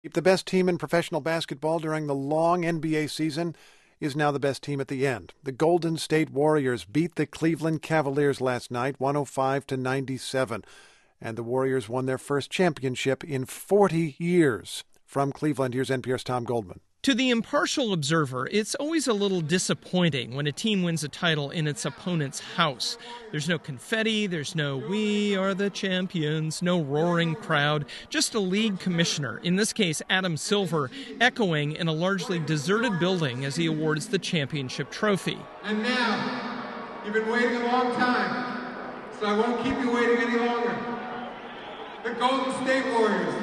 The best team in professional basketball during the long NBA season is now the best team at the end. The Golden State Warriors beat the Cleveland Cavaliers last night, 105-97. And the Warriors won their first championship in 40 years. From Cleveland, here's NPR's Tom Goldman. To the impartial observer, it's always a little disappointing when a team wins a title in its opponent's house. There's no confetti, there's no "we are the champions," no roaring crowd, just a league commissioner, in this case Adam Silver, echoing in a largely deserted building as he awards the championship trophy. And now, you've been waiting a long time, so I won't keep you waiting any longer. The Golden State Warriors.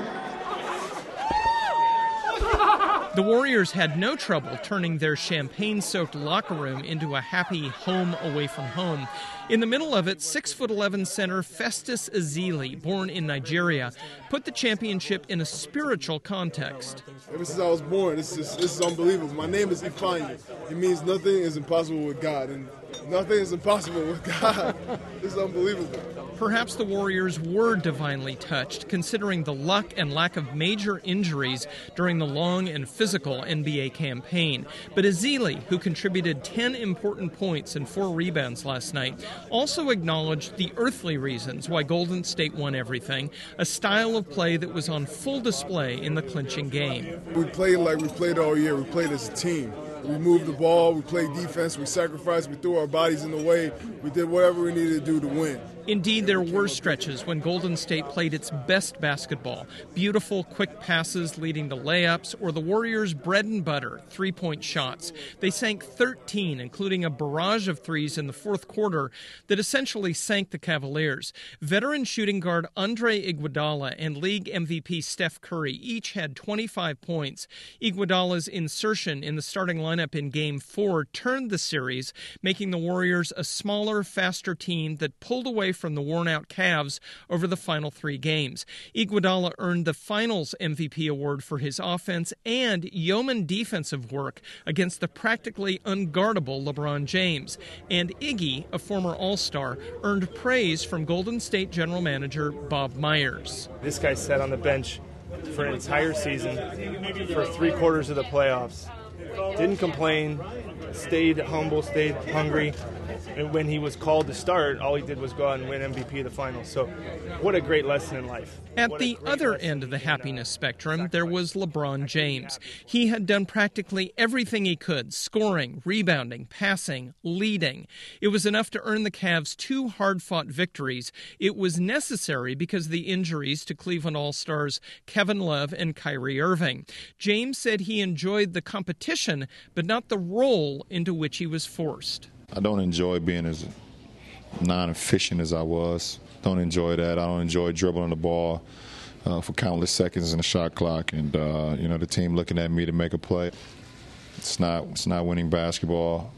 The Warriors had no trouble turning their champagne-soaked locker room into a happy home away from home. In the middle of it, 6'11" center Festus Ezeli, born in Nigeria, put the championship in a spiritual context. Ever since I was born, this is unbelievable. My name is Ifeanyi. It means nothing is impossible with God, and nothing is impossible with God. This is unbelievable. Perhaps the Warriors were divinely touched, considering the luck and lack of major injuries during the long and physical NBA campaign. But Ezeli, who contributed 10 important points and 4 rebounds last night, also acknowledged the earthly reasons why Golden State won everything, a style of play that was on full display in the clinching game. We played like we played all year. We played as a team. We moved the ball, we played defense, we sacrificed, we threw our bodies in the way. We did whatever we needed to do to win. Indeed, there were stretches when Golden State played its best basketball. Beautiful, quick passes leading to layups, or the Warriors' bread and butter, three-point shots. They sank 13, including a barrage of threes in the fourth quarter that essentially sank the Cavaliers. Veteran shooting guard Andre Iguodala and league MVP Steph Curry each had 25 points. Iguodala's insertion in the starting lineup in Game 4 turned the series, making the Warriors a smaller, faster team that pulled away from the worn-out Cavs over the final 3 games. Iguodala earned the Finals MVP award for his offense and yeoman defensive work against the practically unguardable LeBron James. And Iggy, a former All-Star, earned praise from Golden State general manager Bob Myers. This guy sat on the bench for an entire season, for 3/4 of the playoffs. Didn't complain, stayed humble, stayed hungry. And when he was called to start, all he did was go out and win MVP of the finals. So what a great lesson in life. At the other end of the happiness spectrum, there was LeBron James. He had done practically everything he could, scoring, rebounding, passing, leading. It was enough to earn the Cavs 2 hard-fought victories. It was necessary because of the injuries to Cleveland All-Stars Kevin Love and Kyrie Irving. James said he enjoyed the competition, but not the role into which he was forced. I don't enjoy being as non-efficient as I was. Don't enjoy that. I don't enjoy dribbling the ball for countless seconds in the shot clock, and the team looking at me to make a play. It's not winning basketball,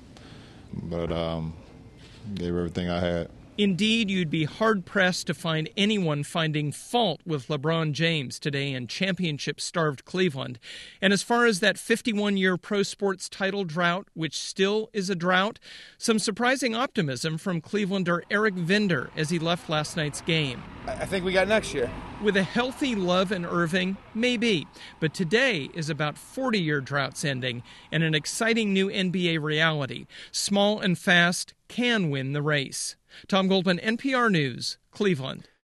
but gave everything I had. Indeed, you'd be hard-pressed to find anyone finding fault with LeBron James today in championship-starved Cleveland. And as far as that 51-year pro sports title drought, which still is a drought, some surprising optimism from Clevelander Eric Vender as he left last night's game. I think we got next year. With a healthy Love and Irving, maybe. But today is about 40-year droughts ending and an exciting new NBA reality. Small and fast can win the race. Tom Goldman, NPR News, Cleveland.